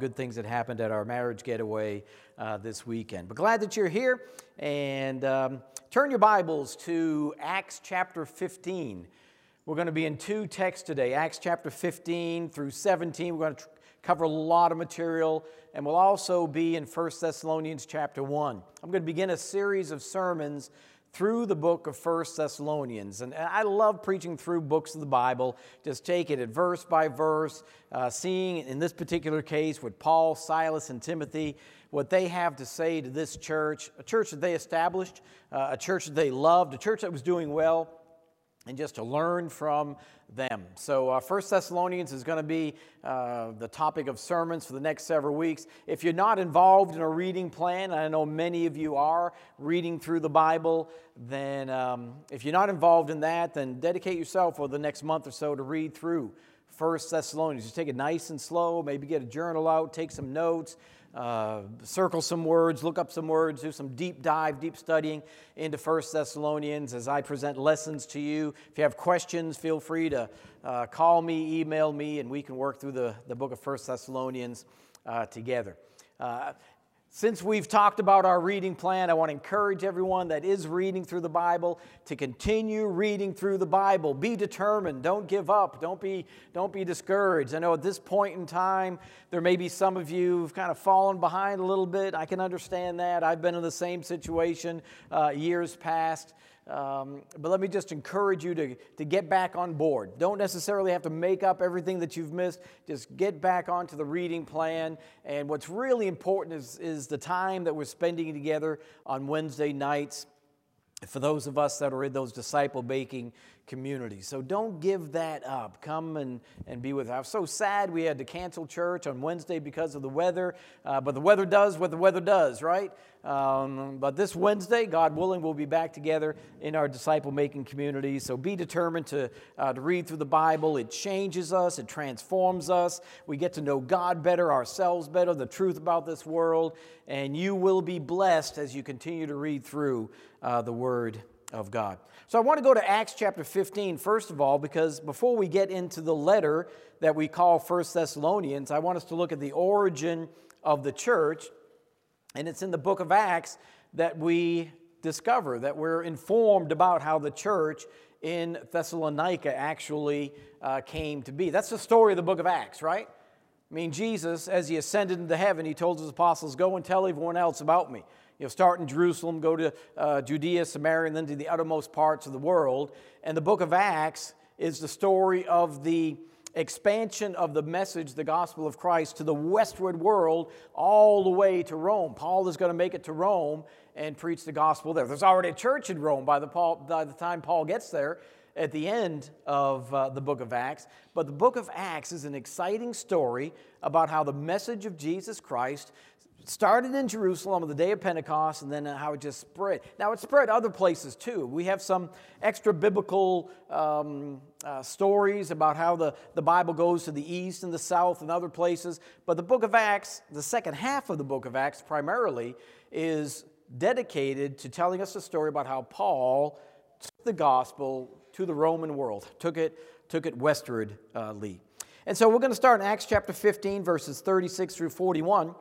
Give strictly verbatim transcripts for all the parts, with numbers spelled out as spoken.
good things that happened at our marriage getaway uh, this weekend. But glad that you're here, and um, turn your Bibles to Acts chapter fifteen. We're going to be in two texts today, Acts chapter fifteen through seventeen. We're going to tr- cover a lot of material, and we'll also be in First Thessalonians chapter one. I'm going to begin a series of sermons through the book of First Thessalonians. And I love preaching through books of the Bible, just taking it verse by verse, uh, seeing in this particular case with Paul, Silas, and Timothy, what they have to say to this church, a church that they established, uh, a church that they loved, a church that was doing well, and just to learn from them. So uh, First Thessalonians is going to be uh, the topic of sermons for the next several weeks. If you're not involved in a reading plan, and I know many of you are reading through the Bible, then um, if you're not involved in that, then dedicate yourself for the next month or so to read through First Thessalonians. Just take it nice and slow, maybe get a journal out, take some notes, Uh, circle some words, look up some words, do some deep dive, deep studying into First Thessalonians as I present lessons to you. If you have questions, feel free to uh, call me, email me, and we can work through the, the book of First Thessalonians uh, together. Uh, Since we've talked about our reading plan, I want to encourage everyone that is reading through the Bible to continue reading through the Bible. Be determined. Don't give up. Don't be, don't be discouraged. I know at this point in time, there may be some of you who've kind of fallen behind a little bit. I can understand that. I've been in the same situation uh, years past. Um, but let me just encourage you to, to get back on board. Don't necessarily have to make up everything that you've missed. Just get back onto the reading plan. And what's really important is, is the time that we're spending together on Wednesday nights for those of us that are in those disciple-making communities. So don't give that up. Come and, and be with us. I was so sad we had to cancel church on Wednesday because of the weather. Uh, but the weather does what the weather does, right? Um, but this Wednesday, God willing, we'll be back together in our disciple-making community. So be determined to, uh, to read through the Bible. It changes us. It transforms us. We get to know God better, ourselves better, the truth about this world. And you will be blessed as you continue to read through uh, the Word of God. So I want to go to Acts chapter fifteen, first of all, because before we get into the letter that we call First Thessalonians, I want us to look at the origin of the church. And it's in the book of Acts that we discover, that we're informed about how the church in Thessalonica actually uh, came to be. That's the story of the book of Acts, right? I mean, Jesus, as he ascended into heaven, he told his apostles, go and tell everyone else about me. You'll start in Jerusalem, go to uh, Judea, Samaria, and then to the uttermost parts of the world. And the book of Acts is the story of the expansion of the message, the gospel of Christ, to the westward world, all the way to Rome. Paul is going to make it to Rome and preach the gospel there. There's already a church in Rome by the, Paul, by the time Paul gets there at the end of uh, the book of Acts. But the book of Acts is an exciting story about how the message of Jesus Christ started in Jerusalem on the day of Pentecost, and then how it just spread. Now, it spread other places too. We have some extra biblical um, uh, stories about how the, the Bible goes to the east and the south and other places. But the book of Acts, the second half of the book of Acts primarily, is dedicated to telling us a story about how Paul took the gospel to the Roman world, took it, took it westwardly. And so we're going to start in Acts chapter fifteen, verses thirty-six through forty-one.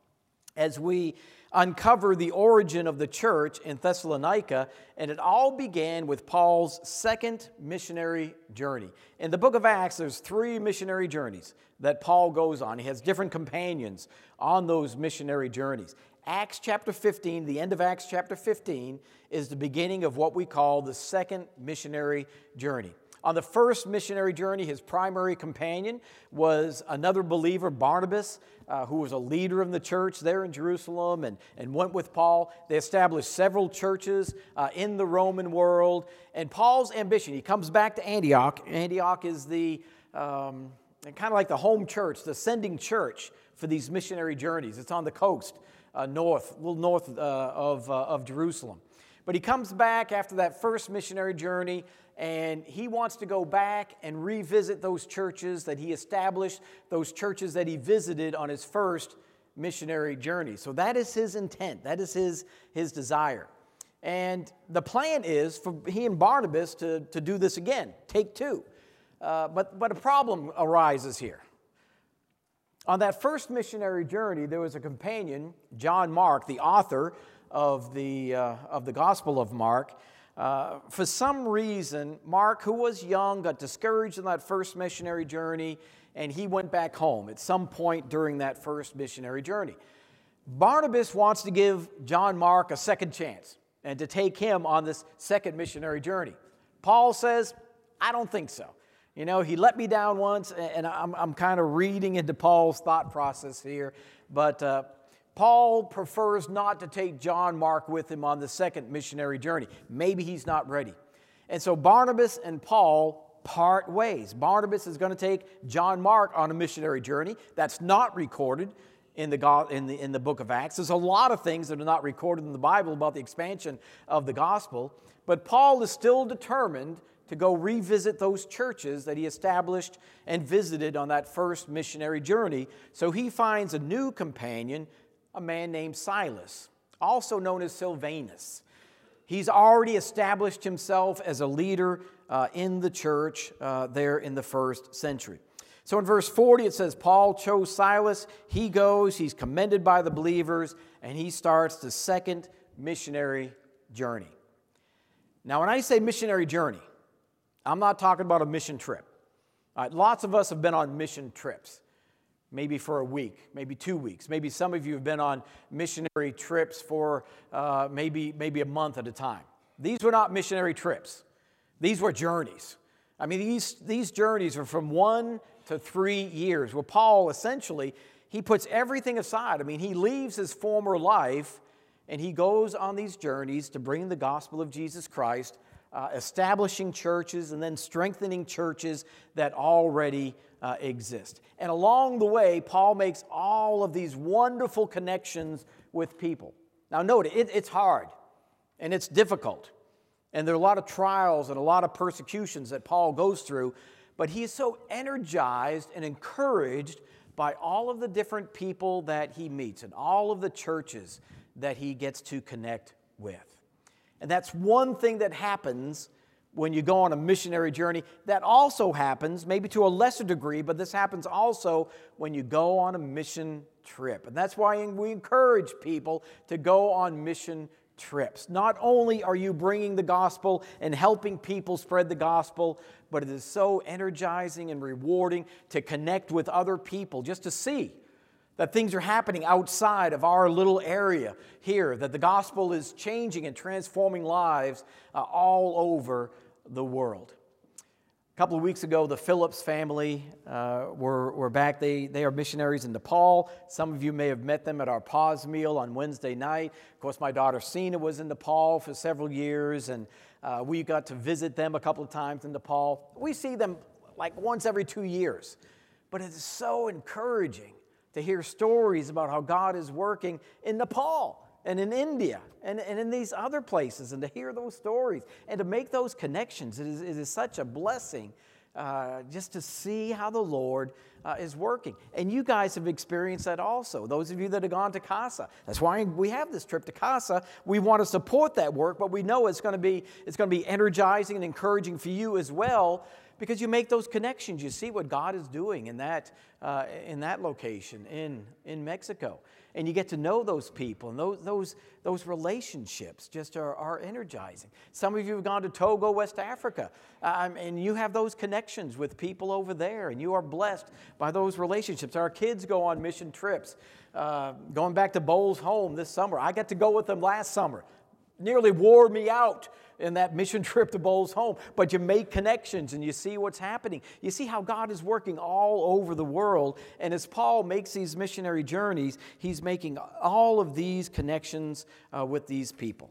As we uncover the origin of the church in Thessalonica, and it all began with Paul's second missionary journey. In the book of Acts, there's three missionary journeys that Paul goes on. He has different companions on those missionary journeys. Acts chapter fifteen, the end of Acts chapter fifteen, is the beginning of what we call the second missionary journey. On the first missionary journey, his primary companion was another believer, Barnabas, uh, who was a leader of the church there in Jerusalem and, and went with Paul. They established several churches uh, in the Roman world. And Paul's ambition, he comes back to Antioch. Antioch is the um, kind of like the home church, the sending church for these missionary journeys. It's on the coast, uh, north, a little north uh, of, uh, of Jerusalem. But he comes back after that first missionary journey, and he wants to go back and revisit those churches that he established, those churches that he visited on his first missionary journey. So that is his intent. That is his, his desire. And the plan is for he and Barnabas to, to do this again, take two. Uh, but, but a problem arises here. On that first missionary journey, there was a companion, John Mark, the author of the, uh, of the Gospel of Mark. Uh, for some reason, Mark, who was young, got discouraged in that first missionary journey, and he went back home at some point during that first missionary journey. Barnabas wants to give John Mark a second chance and to take him on this second missionary journey. Paul says, I don't think so. You know, he let me down once, and I'm, I'm kind of reading into Paul's thought process here, but uh, Paul prefers not to take John Mark with him on the second missionary journey. Maybe he's not ready. And so Barnabas and Paul part ways. Barnabas is going to take John Mark on a missionary journey. That's not recorded in the, in the, in the book of Acts. There's a lot of things that are not recorded in the Bible about the expansion of the gospel, but Paul is still determined to go revisit those churches that he established and visited on that first missionary journey. So he finds a new companion, a man named Silas, also known as Silvanus. He's already established himself as a leader uh, in the church uh, there in the first century. So in verse forty it says, Paul chose Silas, he goes, he's commended by the believers, and he starts the second missionary journey. Now when I say missionary journey, I'm not talking about a mission trip. All right, lots of us have been on mission trips, maybe for a week, maybe two weeks. Maybe some of you have been on missionary trips for uh, maybe, maybe a month at a time. These were not missionary trips. These were journeys. I mean, these, these journeys are from one to three years, where Paul essentially, he puts everything aside. I mean, he leaves his former life and he goes on these journeys to bring the gospel of Jesus Christ, Uh, establishing churches and then strengthening churches that already uh, exist. And along the way, Paul makes all of these wonderful connections with people. Now note, it, it's hard and it's difficult. And there are a lot of trials and a lot of persecutions that Paul goes through, but he is so energized and encouraged by all of the different people that he meets and all of the churches that he gets to connect with. And that's one thing that happens when you go on a missionary journey. That also happens, maybe to a lesser degree, but this happens also when you go on a mission trip. And that's why we encourage people to go on mission trips. Not only are you bringing the gospel and helping people spread the gospel, but it is so energizing and rewarding to connect with other people, just to see that things are happening outside of our little area here, that the gospel is changing and transforming lives uh, all over the world. A couple of weeks ago, the Phillips family uh, were, were back. They, they are missionaries in Nepal. Some of you may have met them at our pause meal on Wednesday night. Of course, my daughter Sina was in Nepal for several years, and uh, we got to visit them a couple of times in Nepal. We see them like once every two years, but it is so encouraging to hear stories about how God is working in Nepal and in India and, and in these other places, and to hear those stories and to make those connections. It is, it is such a blessing uh, just to see how the Lord uh, is working. And you guys have experienced that also, those of you that have gone to CASA. That's why we have this trip to CASA. We want to support that work, but we know it's going to be, it's going to be energizing and encouraging for you as well, because you make those connections. You see what God is doing in that, uh, in that location in, in Mexico. And you get to know those people, and those, those, those relationships just are, are energizing. Some of you have gone to Togo, West Africa, um, and you have those connections with people over there, and you are blessed by those relationships. Our kids go on mission trips. Uh, going back to Bowles Home this summer, I got to go with them last summer. Nearly wore me out in that mission trip to Bowles Home. But you make connections and you see what's happening. You see how God is working all over the world. And as Paul makes these missionary journeys, he's making all of these connections uh, with these people.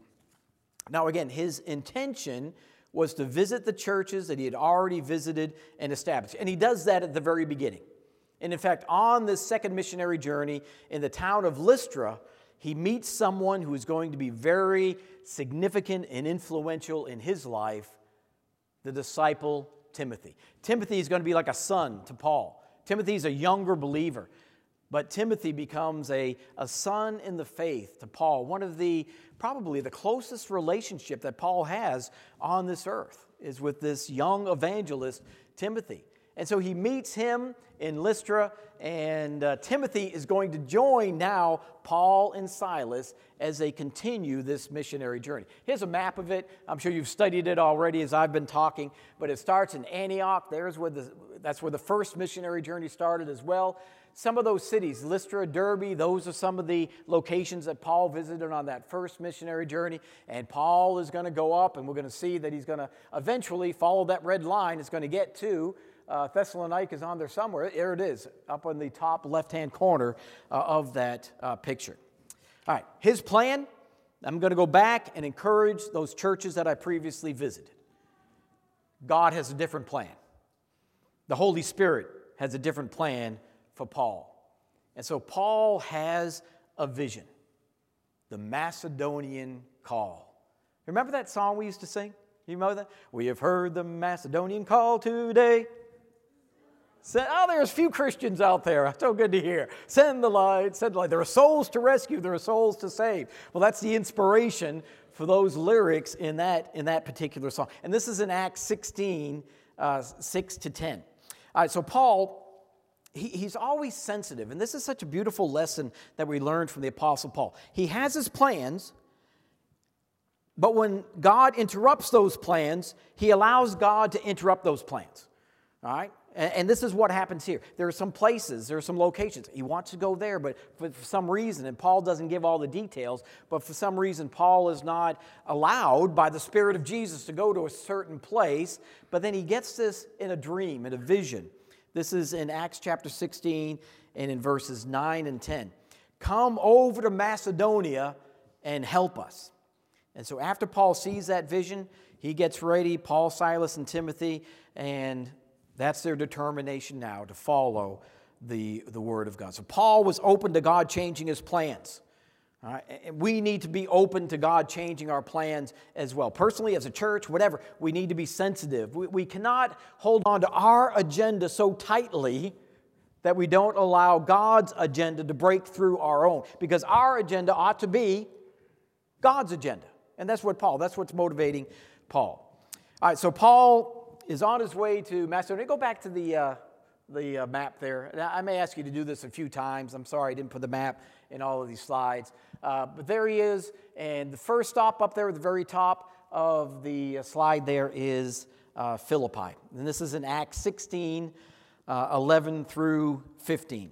Now again, his intention was to visit the churches that he had already visited and established. And he does that at the very beginning. And in fact, on this second missionary journey in the town of Lystra, he meets someone who is going to be very significant and influential in his life, the disciple Timothy. Timothy is going to be like a son to Paul. Timothy is a younger believer, but Timothy becomes a, a son in the faith to Paul, one of the, probably the closest relationship that Paul has on this earth is with this young evangelist, Timothy. And so he meets him in Lystra, and uh, Timothy is going to join now Paul and Silas as they continue this missionary journey. Here's a map of it. I'm sure you've studied it already as I've been talking, but it starts in Antioch. There's where the, that's where the first missionary journey started as well. Some of those cities, Lystra, Derbe, those are some of the locations that Paul visited on that first missionary journey. And Paul is going to go up, and we're going to see that he's going to eventually follow that red line. It's going to get to uh, Thessalonica is on there somewhere. There it is, up on the top left-hand corner uh, of that uh, picture. All right, his plan, I'm going to go back and encourage those churches that I previously visited. God has a different plan. The Holy Spirit has a different plan for Paul. And so Paul has a vision, the Macedonian call. Remember that song we used to sing? You remember that? We have heard the Macedonian call today. Send, oh, there's a few Christians out there. So good to hear. Send the light, send the light. There are souls to rescue. There are souls to save. Well, that's the inspiration for those lyrics in that, in that particular song. And this is in Acts sixteen, uh, six to ten. All right, so Paul, he, he's always sensitive. And this is such a beautiful lesson that we learned from the Apostle Paul. He has his plans, but when God interrupts those plans, he allows God to interrupt those plans. All right? And this is what happens here. There are some places, there are some locations. He wants to go there, but for some reason, and Paul doesn't give all the details, but for some reason, Paul is not allowed by the Spirit of Jesus to go to a certain place. But then he gets this in a dream, in a vision. This is in Acts chapter sixteen and in verses nine and ten. Come over to Macedonia and help us. And so after Paul sees that vision, he gets ready, Paul, Silas, and Timothy, and that's their determination now to follow the, the Word of God. So Paul was open to God changing his plans. All right? And we need to be open to God changing our plans as well. Personally, as a church, whatever, we need to be sensitive. We, we cannot hold on to our agenda so tightly that we don't allow God's agenda to break through our own. Because our agenda ought to be God's agenda. And that's what Paul, that's what's motivating Paul. All right, so Paul is on his way to Macedonia. Go back to the, uh, the uh, map there. Now, I may ask you to do this a few times. I'm sorry I didn't put the map in all of these slides. Uh, but there he is. And the first stop up there at the very top of the slide there is uh, Philippi. And this is in Acts sixteen, uh, eleven through fifteen.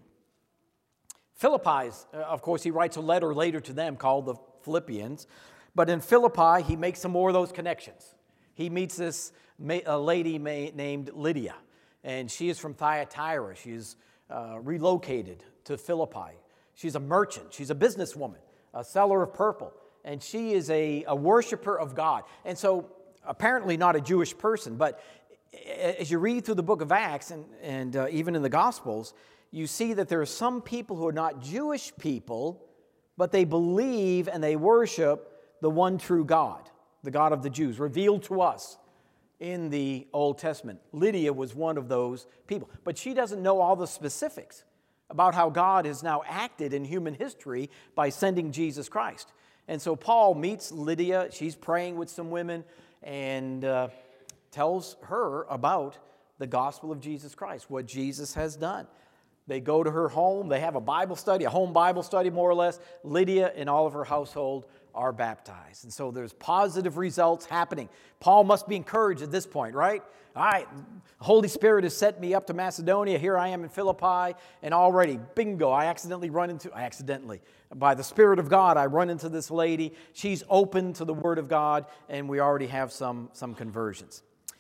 Philippi, uh, of course, he writes a letter later to them called the Philippians. But in Philippi, he makes some more of those connections. He meets this a lady named Lydia, and she is from Thyatira. She's uh, relocated to Philippi. She's a merchant. She's a businesswoman, a seller of purple, and she is a, a worshiper of God. And so apparently not a Jewish person, but as you read through the book of Acts and, and uh, even in the Gospels, you see that there are some people who are not Jewish people, but they believe and they worship the one true God, the God of the Jews, revealed to us in the Old Testament. Lydia was one of those people. But she doesn't know all the specifics about how God has now acted in human history by sending Jesus Christ. And so Paul meets Lydia. She's praying with some women and uh, tells her about the gospel of Jesus Christ, what Jesus has done. They go to her home. They have a Bible study, a home Bible study more or less. Lydia and all of her household are baptized. And so there's positive results happening. Paul must be encouraged at this point, right? All right, the Holy Spirit has sent me up to Macedonia. Here I am in Philippi, and already, bingo, I accidentally run into, I accidentally, by the Spirit of God, I run into this lady. She's open to the Word of God, and we already have some, some conversions.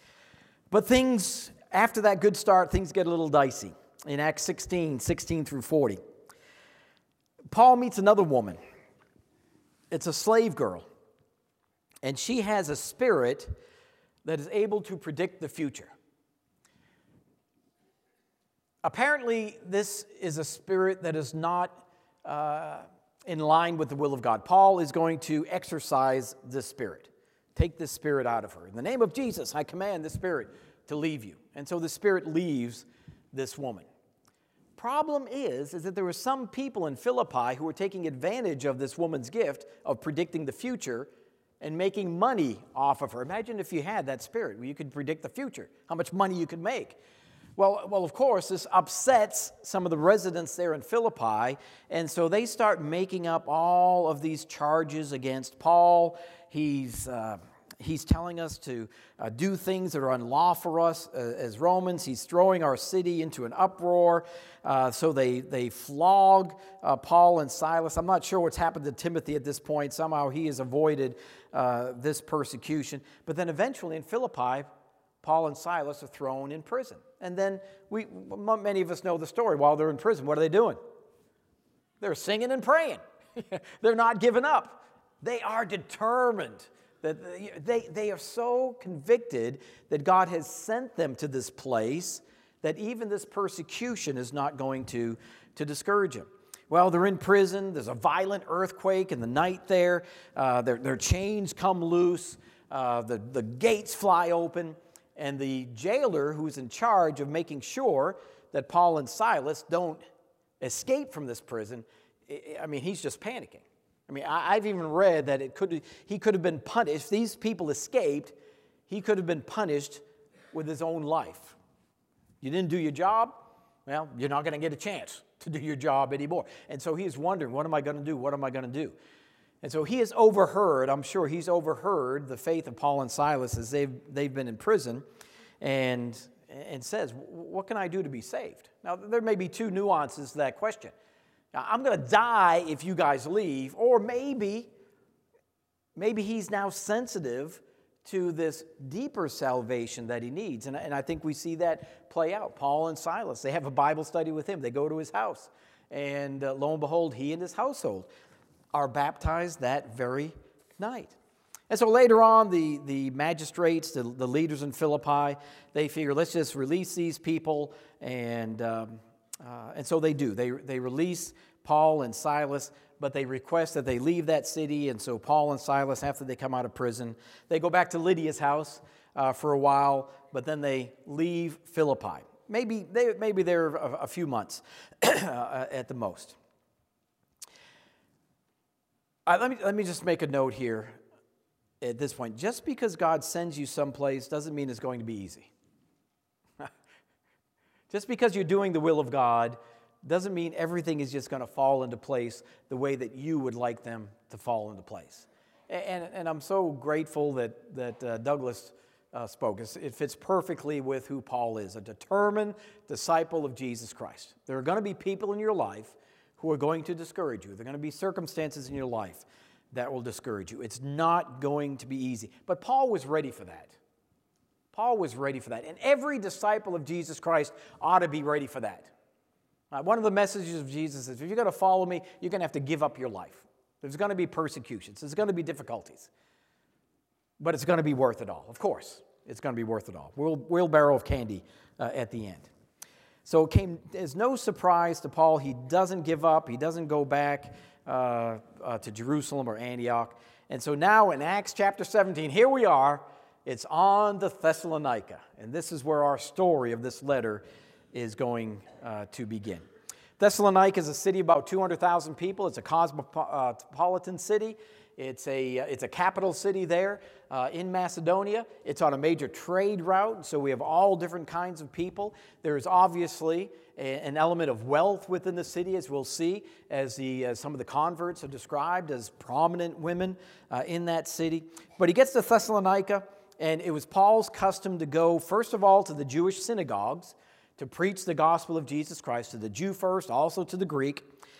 But things, after that good start, things get a little dicey. In Acts sixteen, sixteen through forty, Paul meets another woman. It's a slave girl, and she has a spirit that is able to predict the future. Apparently, this is a spirit that is not uh, in line with the will of God. Paul is going to exorcise this spirit, take this spirit out of her. In the name of Jesus, I command this spirit to leave you. And so the spirit leaves this woman. Problem is, is that there were some people in Philippi who were taking advantage of this woman's gift of predicting the future and making money off of her. Imagine if you had that spirit where you could predict the future, how much money you could make. Well, well, of course, this upsets some of the residents there in Philippi, and so they start making up all of these charges against Paul. He's uh, he's telling us to uh, do things that are unlawful for us uh, as Romans. He's throwing our city into an uproar. Uh, so they they flog uh, Paul and Silas. I'm not sure what's happened to Timothy at this point. Somehow he has avoided uh, this persecution. But then eventually in Philippi, Paul and Silas are thrown in prison. And then we, many of us know the story. While they're in prison, what are they doing? They're singing and praying. They're not giving up. They are determined. That they, they are so convicted that God has sent them to this place that even this persecution is not going to, to discourage them. Well, they're in prison. There's a violent earthquake in the night there. Uh, their, their chains come loose. Uh, the, the gates fly open. And the jailer who's in charge of making sure that Paul and Silas don't escape from this prison, I mean, he's just panicking. I mean, I've even read that it could he could have been punished. If these people escaped, he could have been punished with his own life. You didn't do your job? Well, you're not going to get a chance to do your job anymore. And so he's wondering, what am I going to do? What am I going to do? And so he has overheard, I'm sure he's overheard the faith of Paul and Silas as they've, they've been in prison, and, and says, what can I do to be saved? Now, there may be two nuances to that question. Now, I'm going to die if you guys leave, or maybe, maybe he's now sensitive to this deeper salvation that he needs. And, and I think we see that play out. Paul and Silas, they have a Bible study with him. They go to his house, and uh, lo and behold, he and his household are baptized that very night. And so later on, the, the magistrates, the, the leaders in Philippi, they figure, let's just release these people. And um, uh, and so they do. They, they release Paul and Silas, but they request that they leave that city. And so Paul and Silas, after they come out of prison, they go back to Lydia's house uh, for a while, but then they leave Philippi. Maybe, they, maybe they're a, a few months at the most. Uh, let me, let me just make a note here at this point. Just because God sends you someplace doesn't mean it's going to be easy. Just because you're doing the will of God doesn't mean everything is just going to fall into place the way that you would like them to fall into place. And, and I'm so grateful that, that uh, Douglas uh, spoke. It fits perfectly with who Paul is, a determined disciple of Jesus Christ. There are going to be people in your life who are going to discourage you. There are going to be circumstances in your life that will discourage you. It's not going to be easy. But Paul was ready for that. Paul was ready for that. And every disciple of Jesus Christ ought to be ready for that. Uh, one of the messages of Jesus is, if you're going to follow me, you're going to have to give up your life. There's going to be persecutions. There's going to be difficulties. But it's going to be worth it all. Of course, it's going to be worth it all. Wheel, wheelbarrow of candy uh, at the end. So it came as no surprise to Paul. He doesn't give up. He doesn't go back uh, uh, to Jerusalem or Antioch. And so now in Acts chapter seventeen, here we are. It's on to Thessalonica. And this is where our story of this letter is going uh, to begin. Thessalonica is a city of about two hundred thousand people. It's a cosmopolitan city. It's a, it's a capital city there uh, in Macedonia. It's on a major trade route, so we have all different kinds of people. There's obviously a, an element of wealth within the city, as we'll see, as the, uh, some of the converts are described as prominent women uh, in that city. But he gets to Thessalonica, and it was Paul's custom to go, first of all, to the Jewish synagogues to preach the gospel of Jesus Christ, to the Jew first, also to the Greek.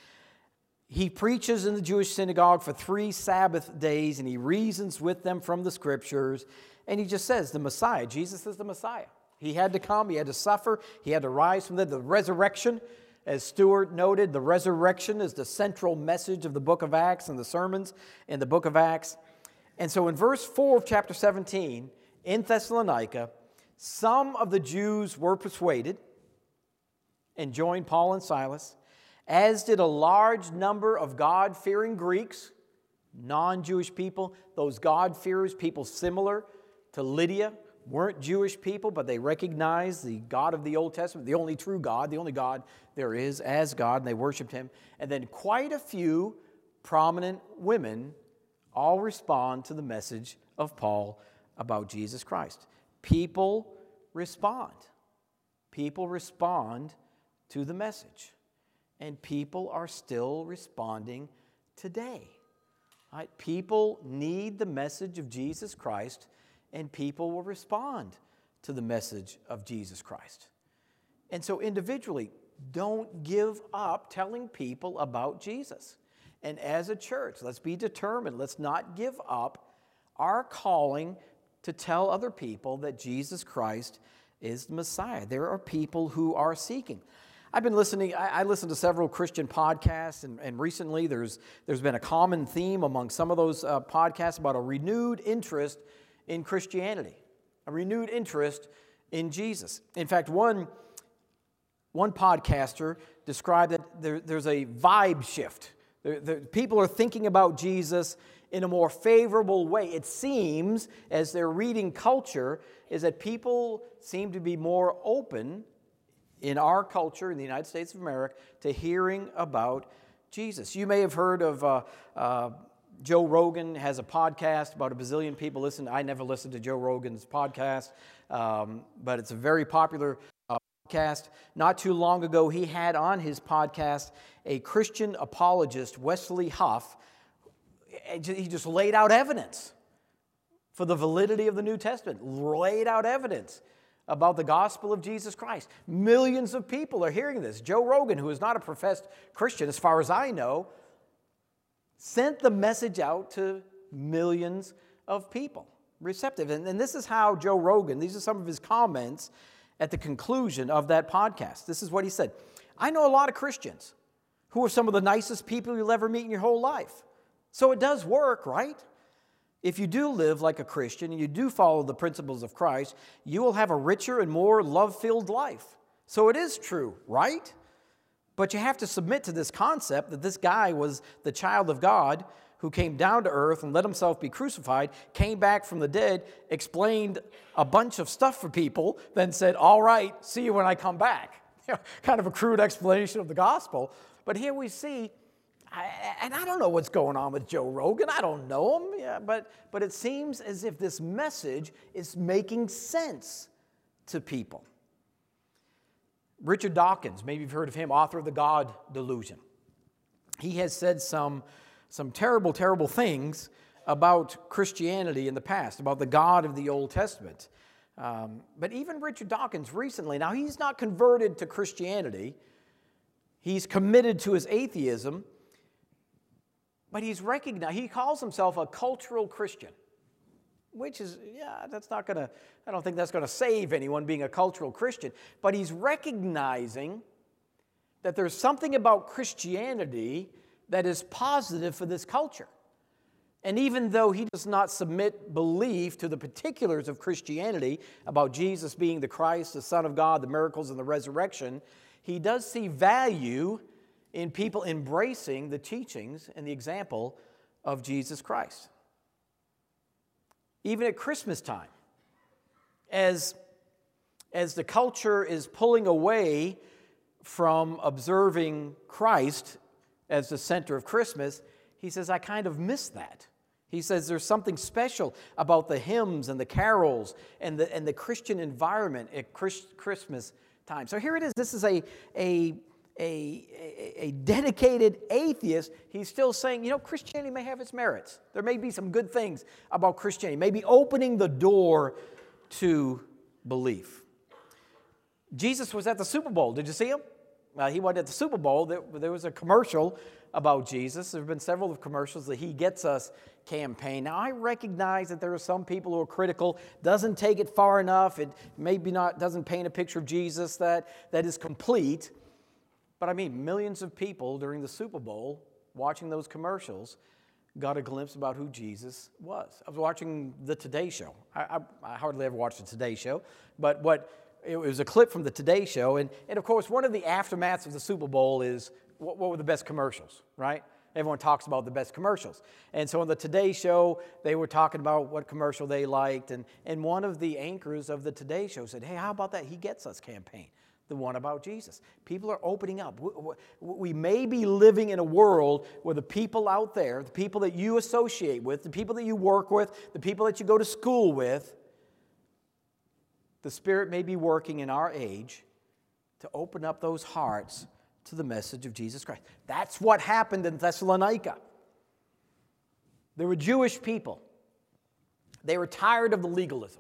He preaches in the Jewish synagogue for three Sabbath days, and he reasons with them from the Scriptures, and he just says, the Messiah, Jesus is the Messiah. He had to come, he had to suffer, he had to rise from the, the resurrection. As Stuart noted, the resurrection is the central message of the book of Acts and the sermons in the book of Acts. And so in verse four of chapter seventeen, in Thessalonica, some of the Jews were persuaded and joined Paul and Silas, as did a large number of God-fearing Greeks, non-Jewish people. Those God-fearers, people similar to Lydia, weren't Jewish people, but they recognized the God of the Old Testament, the only true God, the only God there is as God, and they worshiped him. And then quite a few prominent women all respond to the message of Paul about Jesus Christ. People respond. people respond to the message. And people are still responding today. Right? People need the message of Jesus Christ, and people will respond to the message of Jesus Christ. And so individually, don't give up telling people about Jesus. And as a church, let's be determined. Let's not give up our calling to tell other people that Jesus Christ is the Messiah. There are people who are seeking. I've been listening, I, I listen to several Christian podcasts, and, and recently there's, there's been a common theme among some of those uh, podcasts about a renewed interest in Christianity, a renewed interest in Jesus. In fact, one, one podcaster described that there, there's a vibe shift. There, there, people are thinking about Jesus in a more favorable way. It seems, as they're reading culture, is that people seem to be more open in our culture, in the United States of America, to hearing about Jesus. You may have heard of uh, uh, Joe Rogan has a podcast, about a bazillion people listen. I never listened to Joe Rogan's podcast, um, but it's a very popular uh, podcast. Not too long ago, he had on his podcast a Christian apologist, Wesley Huff. He just laid out evidence for the validity of the New Testament, laid out evidence about the gospel of Jesus Christ. Millions of people are hearing this. Joe Rogan, who is not a professed Christian, as far as I know, sent the message out to millions of people, receptive. And, and this is how Joe Rogan, these are some of his comments at the conclusion of that podcast. This is what he said. I know a lot of Christians who are some of the nicest people you'll ever meet in your whole life. So it does work, right? If you do live like a Christian and you do follow the principles of Christ, you will have a richer and more love-filled life. So it is true, right? But you have to submit to this concept that this guy was the child of God who came down to earth and let himself be crucified, came back from the dead, explained a bunch of stuff for people, then said, all right, see you when I come back. Kind of a crude explanation of the gospel. But here we see, I, and I don't know what's going on with Joe Rogan. I don't know him, yeah, but, but it seems as if this message is making sense to people. Richard Dawkins, maybe you've heard of him, author of The God Delusion. He has said some, some terrible, terrible things about Christianity in the past, about the God of the Old Testament. Um, but even Richard Dawkins recently, now he's not converted to Christianity. He's committed to his atheism. But he's recognized, he calls himself a cultural Christian, which is, yeah, that's not going to, I don't think that's going to save anyone being a cultural Christian. But he's recognizing that there's something about Christianity that is positive for this culture. And even though he does not submit belief to the particulars of Christianity about Jesus being the Christ, the Son of God, the miracles and the resurrection, he does see value in people embracing the teachings and the example of Jesus Christ. Even at Christmas time, as, as the culture is pulling away from observing Christ as the center of Christmas, he says, I kind of miss that. He says there's something special about the hymns and the carols and the, and the Christian environment at Christmas time. So here it is. This is a, a A, a, a dedicated atheist. He's still saying, you know, Christianity may have its merits. There may be some good things about Christianity, maybe opening the door to belief. Jesus was at the Super Bowl. Did you see him? Uh, he went at the Super Bowl. There, there was a commercial about Jesus. There have been several of commercials, that He Gets Us campaign. Now, I recognize that there are some people who are critical, doesn't take it far enough. It maybe not doesn't paint a picture of Jesus that, that is complete. But I mean, millions of people during the Super Bowl watching those commercials got a glimpse about who Jesus was. I was watching the Today Show. I, I, I hardly ever watched the Today Show, but what it was a clip from the Today Show. And, and of course, one of the aftermaths of the Super Bowl is what, what were the best commercials, right? Everyone talks about the best commercials. And so on the Today Show, they were talking about what commercial they liked. And, and one of the anchors of the Today Show said, hey, how about that He Gets Us campaign? The one about Jesus. People are opening up. We may be living in a world where the people out there, the people that you associate with, the people that you work with, the people that you go to school with, the Spirit may be working in our age to open up those hearts to the message of Jesus Christ. That's what happened in Thessalonica. There were Jewish people. They were tired of the legalism.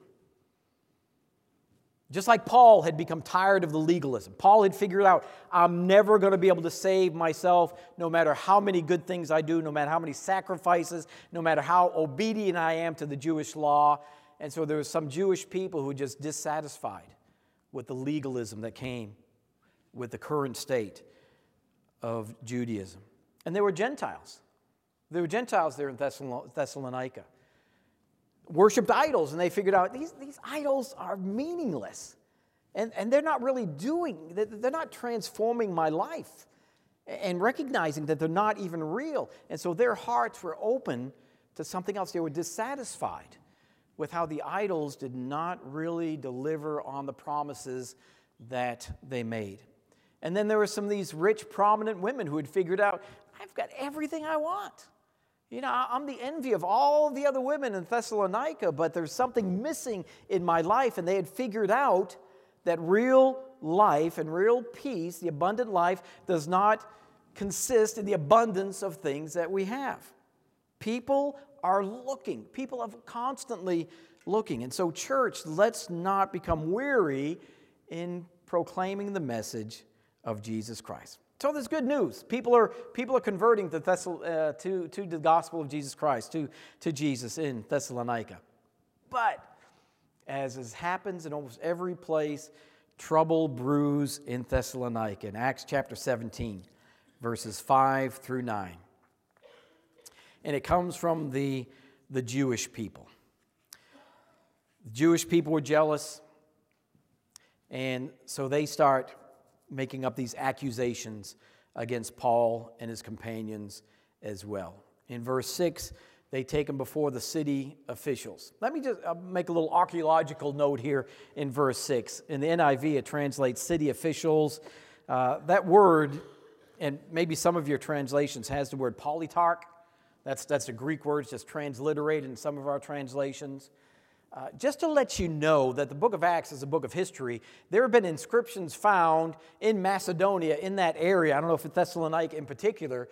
Just like Paul had become tired of the legalism. Paul had figured out, I'm never going to be able to save myself no matter how many good things I do, no matter how many sacrifices, no matter how obedient I am to the Jewish law. And so there were some Jewish people who were just dissatisfied with the legalism that came with the current state of Judaism. And there were Gentiles. There were Gentiles there in Thessalonica. Worshipped idols, and they figured out these, these idols are meaningless. And, and they're not really doing, they're not transforming my life. And recognizing that they're not even real. And so their hearts were open to something else. They were dissatisfied with how the idols did not really deliver on the promises that they made. And then there were some of these rich, prominent women who had figured out, I've got everything I want. You know, I'm the envy of all the other women in Thessalonica, but there's something missing in my life. And they had figured out that real life and real peace, the abundant life, does not consist in the abundance of things that we have. People are looking. People are constantly looking. And so, church, let's not become weary in proclaiming the message of Jesus Christ. So there's good news. People are people are converting to, Thessal, uh, to, to the gospel of Jesus Christ, to, to Jesus in Thessalonica. But as is happens in almost every place, trouble brews in Thessalonica. In Acts chapter seventeen, verses five through nine. And it comes from the, the Jewish people. The Jewish people were jealous, and so they start making up these accusations against Paul and his companions as well. In verse six, they take him before the city officials. Let me just make a little archaeological note here in verse six. In the N I V, it translates city officials. Uh, that word, and maybe some of your translations, has the word politarch. That's, that's a Greek word. It's just transliterated in some of our translations. Uh, just to let you know that the book of Acts is a book of history, there have been inscriptions found in Macedonia, in that area, I don't know if it's Thessalonica in particular,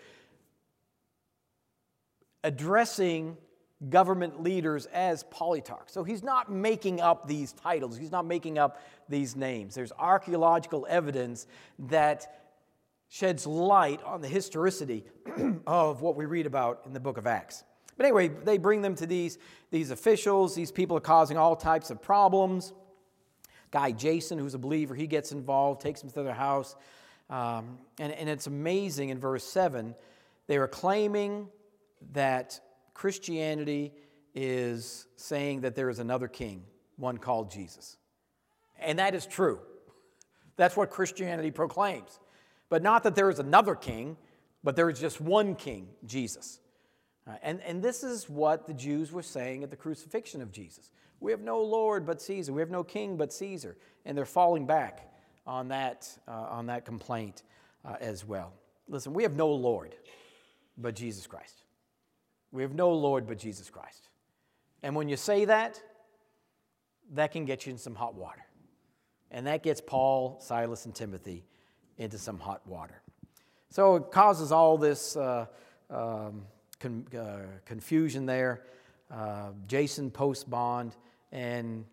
addressing government leaders as politarchs. So he's not making up these titles. He's not making up these names. There's archaeological evidence that sheds light on the historicity of what we read about in the book of Acts. But anyway, they bring them to these, these officials. These people are causing all types of problems. Guy Jason, who's a believer, he gets involved, takes them to their house. Um, and, and it's amazing in verse seven, they are claiming that Christianity is saying that there is another king, one called Jesus. And that is true. That's what Christianity proclaims. But not that there is another king, but there is just one king, Jesus. Uh, and, and this is what the Jews were saying at the crucifixion of Jesus. We have no Lord but Caesar. We have no king but Caesar. And they're falling back on that, uh, on that complaint uh, as well. Listen, we have no Lord but Jesus Christ. We have no Lord but Jesus Christ. And when you say that, that can get you in some hot water. And that gets Paul, Silas, and Timothy into some hot water. So it causes all this uh, um, con- uh, confusion there. Uh, Jason posts bond and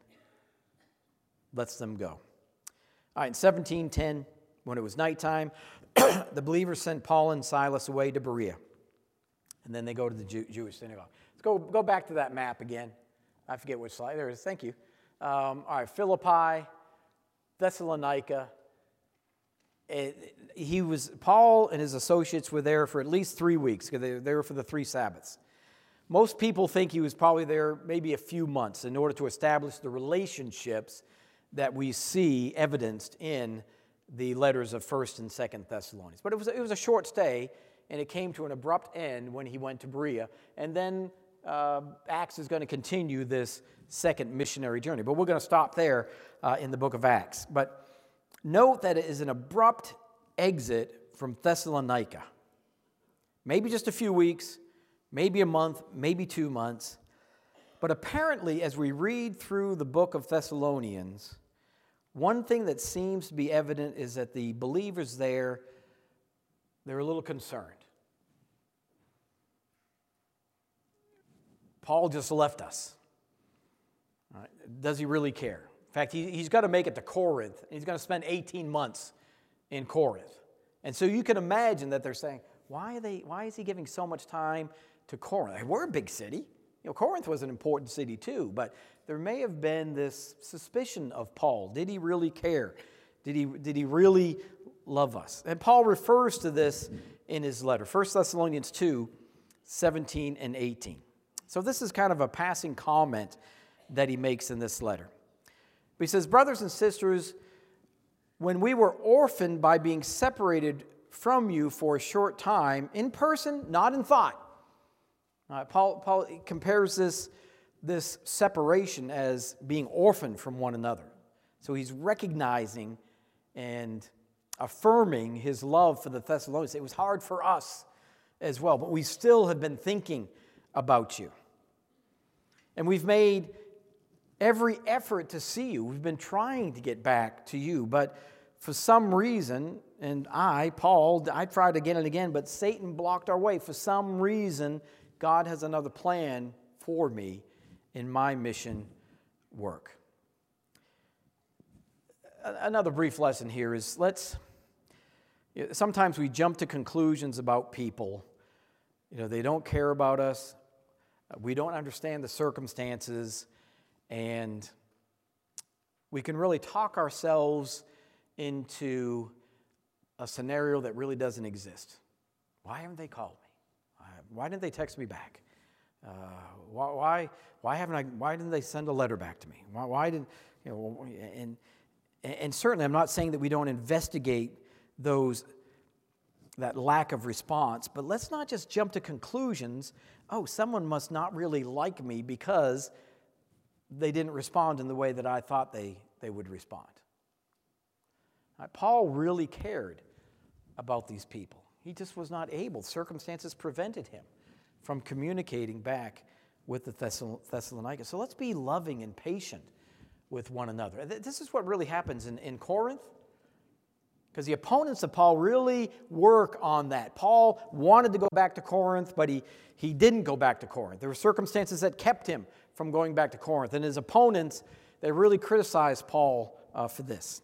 lets them go. All right, in seventeen ten, when it was nighttime, the believers sent Paul and Silas away to Berea. And then they go to the Jew- Jewish synagogue. Let's go, go back to that map again. I forget which slide. There it is. Thank you. Um, all right, Philippi, Thessalonica. It, he was Paul and his associates were there for at least three weeks because they were there for the three Sabbaths. Most people think he was probably there maybe a few months in order to establish the relationships that we see evidenced in the letters of First and Second Thessalonians. But it was it was a short stay, and it came to an abrupt end when he went to Berea. And then uh, Acts is going to continue this second missionary journey. But we're going to stop there uh, in the book of Acts. But note that it is an abrupt exit from Thessalonica. Maybe just a few weeks, maybe a month, maybe two months. But apparently, as we read through the book of Thessalonians, one thing that seems to be evident is that the believers there, they're a little concerned. Paul just left us. All right. Does he really care? In fact, he, he's got to make it to Corinth. He's going to spend eighteen months in Corinth. And so you can imagine that they're saying, why, are they, why is he giving so much time to Corinth? We're a big city. You know, Corinth was an important city too, but there may have been this suspicion of Paul. Did he really care? Did he, did he really love us? And Paul refers to this in his letter, First Thessalonians two, seventeen and eighteen. So this is kind of a passing comment that he makes in this letter. But he says, brothers and sisters, when we were orphaned by being separated from you for a short time, in person, not in thought. Uh, Paul, Paul compares this, this separation as being orphaned from one another. So he's recognizing and affirming his love for the Thessalonians. It was hard for us as well, but we still have been thinking about you. And we've made every effort to see you. We've been trying to get back to you, but for some reason, and I, Paul, I tried again and again, but Satan blocked our way. For some reason, God has another plan for me in my mission work. Another brief lesson here is let's, sometimes we jump to conclusions about people. You know, they don't care about us. We don't understand the circumstances, and we can really talk ourselves into a scenario that really doesn't exist. Why haven't they called me? Why didn't they text me back? Uh, why, why, why haven't I? Why didn't they send a letter back to me? Why, why didn't you know? And and certainly, I'm not saying that we don't investigate those. That lack of response, but let's not just jump to conclusions. Oh, someone must not really like me because they didn't respond in the way that I thought they, they would respond. Now, Paul really cared about these people. He just was not able. Circumstances prevented him from communicating back with the Thessalonians. So let's be loving and patient with one another. This is what really happens in, in Corinth. Because the opponents of Paul really work on that. Paul wanted to go back to Corinth, but he, he didn't go back to Corinth. There were circumstances that kept him from going back to Corinth. And his opponents, they really criticized Paul uh, for this.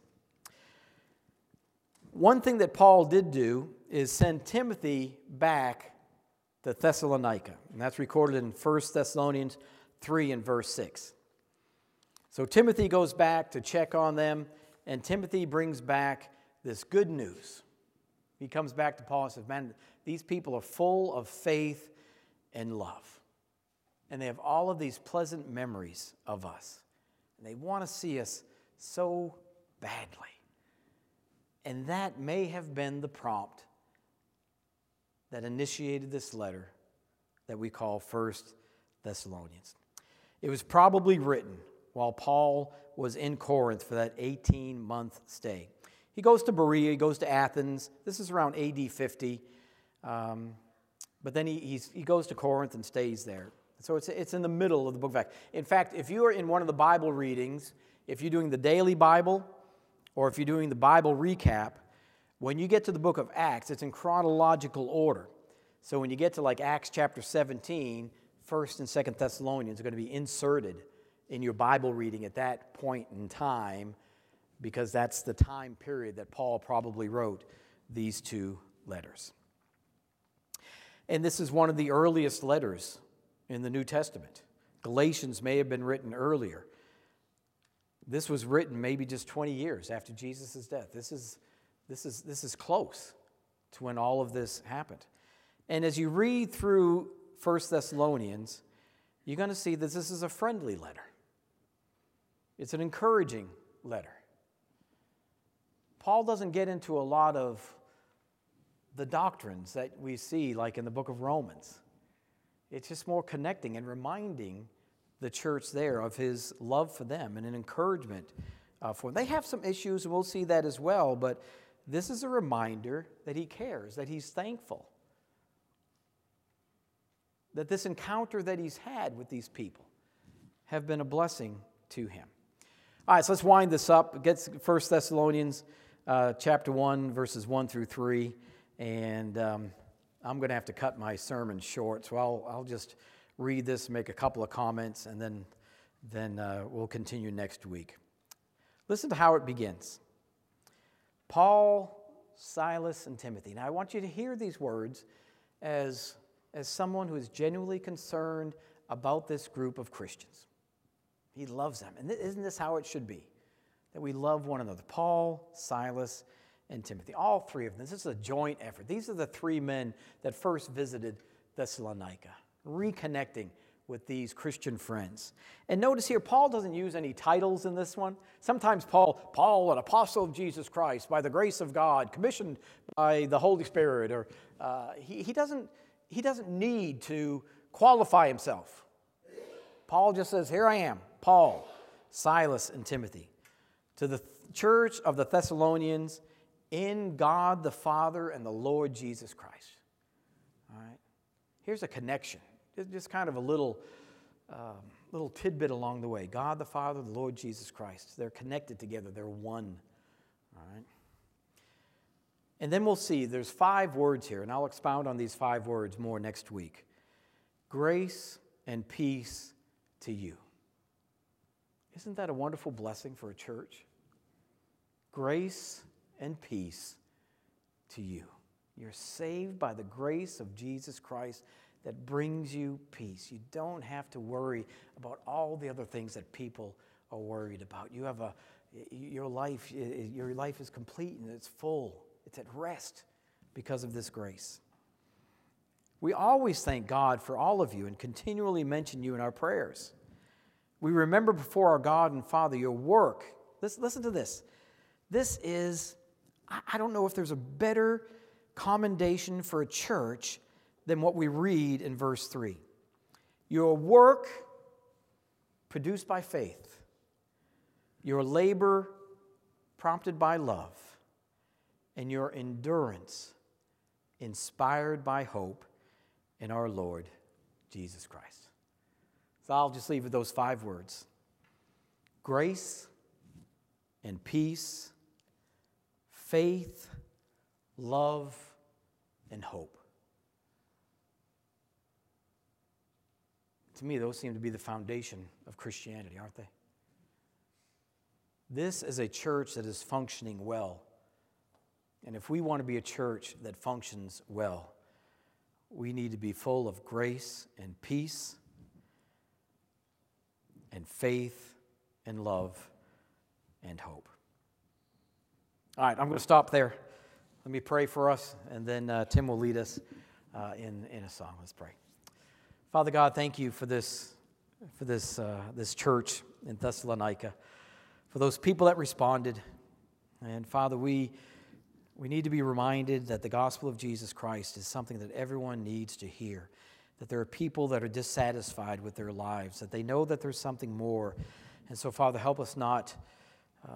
One thing that Paul did do is send Timothy back to Thessalonica. And that's recorded in First Thessalonians three and verse six. So Timothy goes back to check on them, and Timothy brings back this good news. He comes back to Paul and says, man, these people are full of faith and love. And they have all of these pleasant memories of us. And they want to see us so badly. And that may have been the prompt that initiated this letter that we call First Thessalonians. It was probably written while Paul was in Corinth for that eighteen-month stay. He goes to Berea, he goes to Athens. This is around A D fifty. Um, but then he, he's, he goes to Corinth and stays there. So it's, it's in the middle of the book of Acts. In fact, if you are in one of the Bible readings, if you're doing the daily Bible, or if you're doing the Bible recap, when you get to the book of Acts, it's in chronological order. So when you get to like Acts chapter seventeen, First and Second Thessalonians are going to be inserted in your Bible reading at that point in time, because that's the time period that Paul probably wrote these two letters. And this is one of the earliest letters in the New Testament. Galatians may have been written earlier. This was written maybe just twenty years after Jesus' death. This is, this is, this is close to when all of this happened. And as you read through First Thessalonians, you're going to see that this is a friendly letter. It's an encouraging letter. Paul doesn't get into a lot of the doctrines that we see like in the book of Romans. It's just more connecting and reminding the church there of his love for them and an encouragement uh, for them. They have some issues, and we'll see that as well, but this is a reminder that he cares, that he's thankful, that this encounter that he's had with these people have been a blessing to him. All right, so let's wind this up. Get First Thessalonians uh, chapter one, verses one through three. And um, I'm going to have to cut my sermon short, so I'll, I'll just read this, make a couple of comments, and then, then uh, we'll continue next week. Listen to how it begins. Paul, Silas, and Timothy. Now, I want you to hear these words as, as someone who is genuinely concerned about this group of Christians. He loves them. And isn't this how it should be? That we love one another. Paul, Silas, and Timothy. All three of them. This is a joint effort. These are the three men that first visited Thessalonica, reconnecting with these Christian friends. And notice here, Paul doesn't use any titles in this one. Sometimes Paul, Paul, an apostle of Jesus Christ, by the grace of God, commissioned by the Holy Spirit, or uh, he, he doesn't he doesn't need to qualify himself. Paul just says, here I am, Paul, Silas, and Timothy, to the church of the Thessalonians in God the Father and the Lord Jesus Christ. All right? Here's a connection, just kind of a little, um, little tidbit along the way. God the Father, the Lord Jesus Christ. They're connected together. They're one. All right? And then we'll see, there's five words here, and I'll expound on these five words more next week. Grace and peace to you. Isn't that a wonderful blessing for a church? Grace and peace to you. You're saved by the grace of Jesus Christ that brings you peace. You don't have to worry about all the other things that people are worried about. You have a your life your life is complete and it's full. It's at rest because of this grace. We always thank God for all of you and continually mention you in our prayers. We remember before our God and Father your work. Listen, listen to this. This is, I don't know if there's a better commendation for a church than what we read in verse three. Your work produced by faith, your labor prompted by love, and your endurance inspired by hope in our Lord Jesus Christ. So I'll just leave with those five words. Grace and peace, faith, love, and hope. To me, those seem to be the foundation of Christianity, aren't they? This is a church that is functioning well. And if we want to be a church that functions well, we need to be full of grace and peace and faith and love and hope. All right, I'm going to stop there. Let me pray for us, and then uh, Tim will lead us uh, in, in a song. Let's pray. Father God, thank you for this, for this, uh, this church in Thessalonica, for those people that responded. And Father, we, we need to be reminded that the gospel of Jesus Christ is something that everyone needs to hear, that there are people that are dissatisfied with their lives, that they know that there's something more. And so, Father, help us not, uh,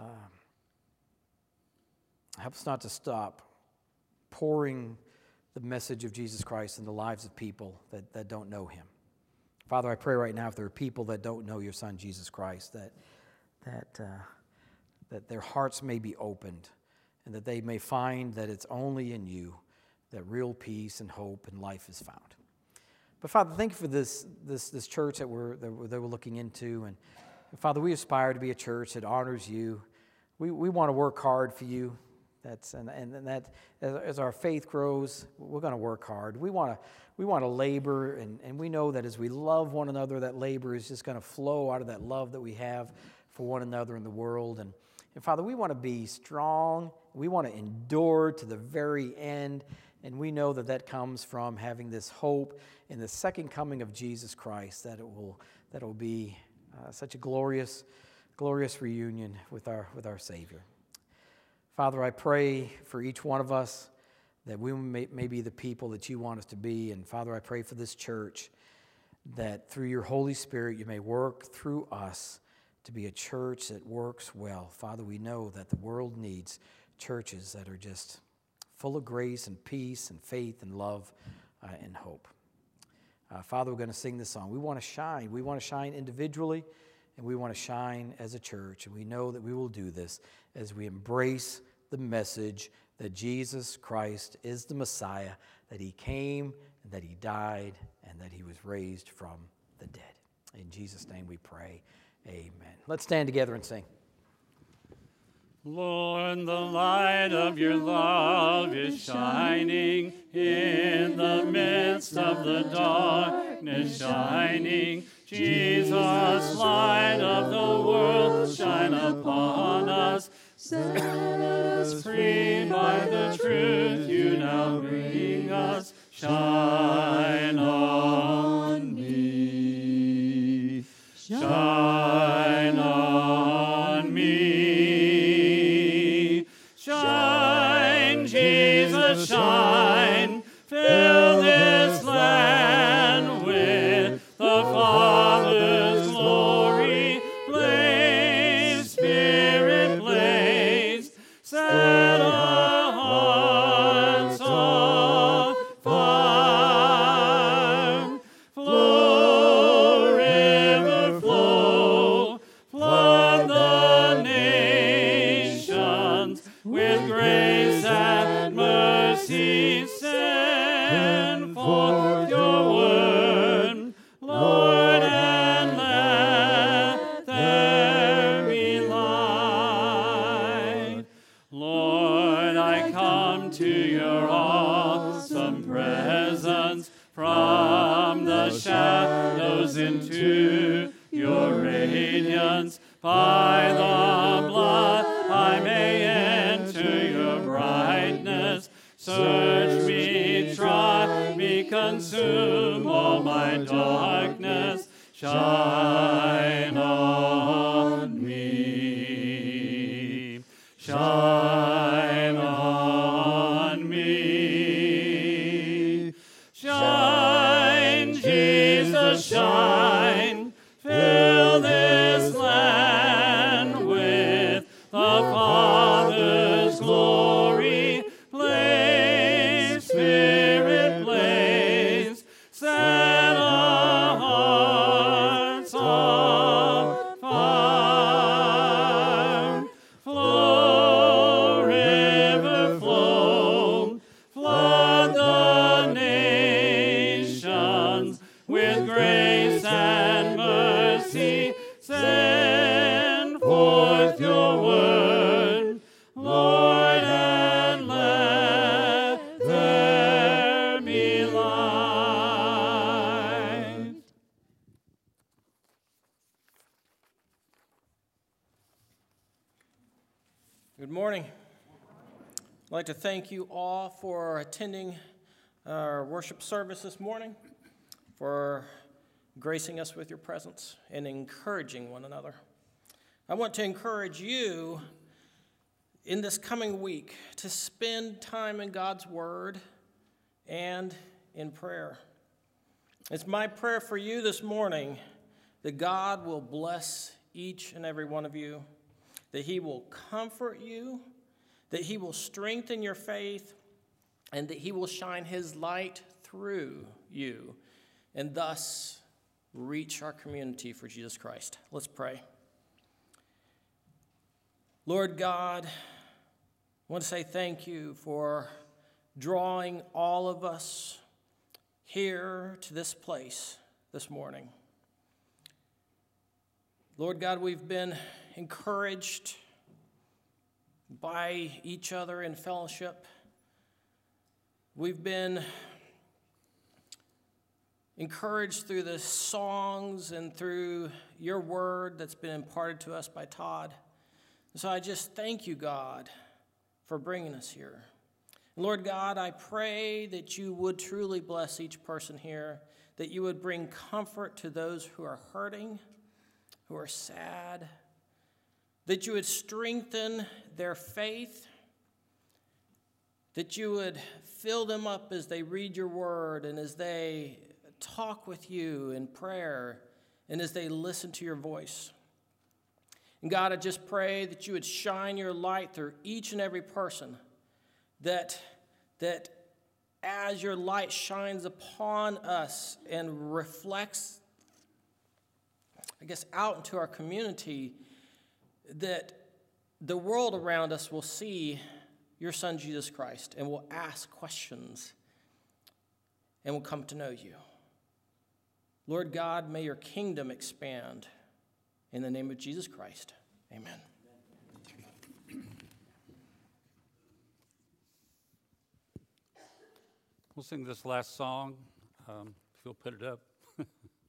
help us not to stop pouring the message of Jesus Christ in the lives of people that, that don't know him. Father, I pray right now if there are people that don't know your Son, Jesus Christ, that, that, uh, that their hearts may be opened and that they may find that it's only in you that real peace and hope and life is found. But Father, thank you for this, this, this church that we're, that we're, that we're looking into. And Father, we aspire to be a church that honors you. We, we want to work hard for you. That's and, and that as, as our faith grows, we're going to work hard. We want to we want to labor, and, and we know that as we love one another, that labor is just going to flow out of that love that we have for one another in the world. And, and Father, we want to be strong. We want to endure to the very end. And we know that that comes from having this hope in the second coming of Jesus Christ, that it will that it will be uh, such a glorious, glorious reunion with our with our Savior. Father, I pray for each one of us that we may, may be the people that you want us to be. And Father, I pray for this church that through your Holy Spirit you may work through us to be a church that works well. Father, we know that the world needs churches that are just full of grace and peace and faith and love uh, and hope. Uh, Father, we're going to sing this song. We want to shine. We want to shine individually, and we want to shine as a church. And we know that we will do this as we embrace the message that Jesus Christ is the Messiah, that he came, and that he died, and that he was raised from the dead. In Jesus' name we pray, amen. Let's stand together and sing. Lord, the light of your love is shining in the midst of the darkness shining. Jesus, light of the world, shine upon us. Set us free by the truth you now bring us. Shine on me. Shine on me. Shine, Jesus, shine. Fill this land with the Father's glory. Blaze, Spirit, blaze. Set our hearts on fire. Flow, river, flow. Flood the nations with grace and mercy. Send forth your word, Lord, and let there be light. Lord, I come to your awesome presence from the shadows into your radiance. By the blood I may enter your brightness. Search me, try me, consume all my darkness. Shine on me. Shine on me. Shine, Jesus, shine. Fill this land with the Father's glory. Blaze, Spirit, blaze. Set our hearts on fire. Flow, river, flow. Flood the nations with grace and mercy. Send forth your word, Lord, and let there be light. Good morning. I'd like to thank you all for attending our worship service this morning, for gracing us with your presence and encouraging one another. I want to encourage you in this coming week to spend time in God's Word and in prayer. It's my prayer for you this morning that God will bless each and every one of you, that he will comfort you, that he will strengthen your faith, and that he will shine his light through you, and thus reach our community for Jesus Christ. Let's pray. Lord God, I want to say thank you for drawing all of us here to this place this morning. Lord God, we've been encouraged by each other in fellowship. We've been encouraged through the songs and through your word that's been imparted to us by Todd. So I just thank you, God, for bringing us here. And Lord God, I pray that you would truly bless each person here, that you would bring comfort to those who are hurting, who are sad, that you would strengthen their faith, that you would fill them up as they read your word and as they talk with you in prayer and as they listen to your voice. And God, I just pray that you would shine your light through each and every person, that, that as your light shines upon us and reflects I guess, out into our community, that the world around us will see your Son, Jesus Christ, and will ask questions and will come to know you. Lord God, may your kingdom expand. In the name of Jesus Christ, amen. We'll sing this last song, um, if you'll put it up. I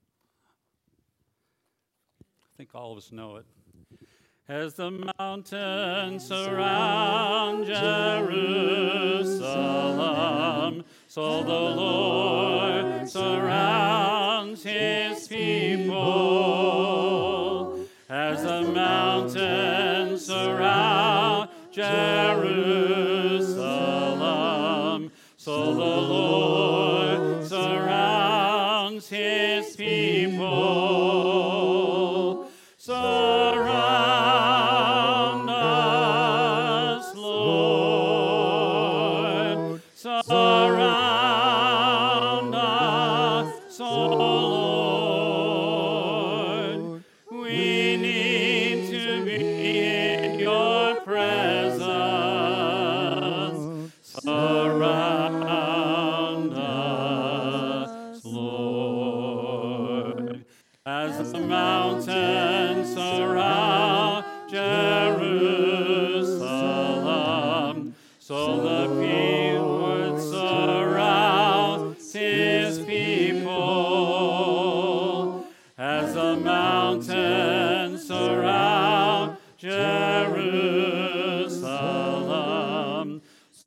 think all of us know it. As the mountains surround Jerusalem, so the Lord surrounds his people. As the mountains surround Jerusalem, so the Lord surrounds his people. Surround us, Lord. Surround us, O